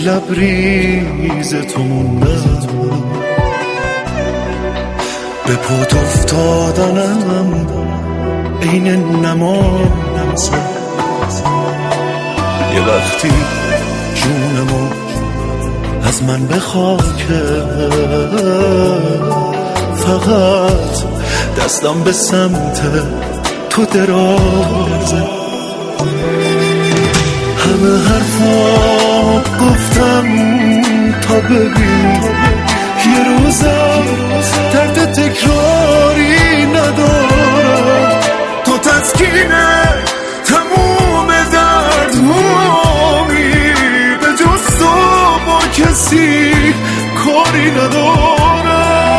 لبریز تو موندم، به پات افتادنم عین نماز. یه وقتی جونمو از من بخواکه، فقط دستم به سمت تو درازه. همه حرفا گفتم تا ببین یه روزم درد تکراری ندارم. تو تسکینه تموم دردهامی، به جز تو با کسی کاری ندارم.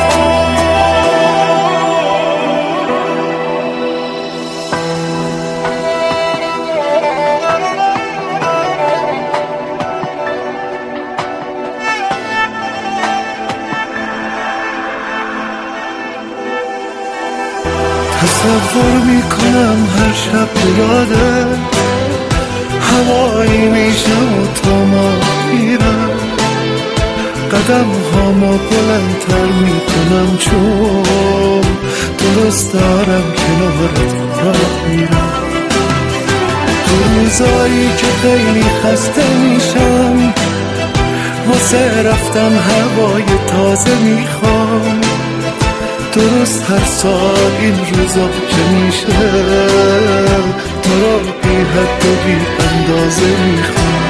تصور میکنم هر شب یاده هوایی میشم و تا ما میرم، قدم هامو بلندتر میکنم چون درست دارم کنارت راه میرم. تو روزایی که خیلی خسته میشم، واسه رفتن هوای تازه میخوام. درست هر سال این روزا که میشه تو را بی حد و بی اندازه میخوام.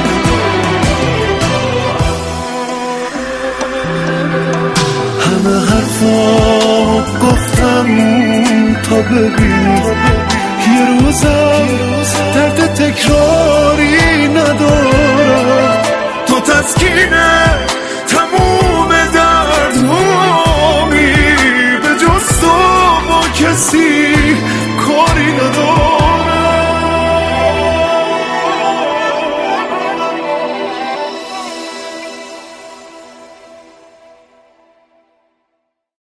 همه حرفا گفتم تا ببین یه روزم درد تکراری ندارم. تو تسکینه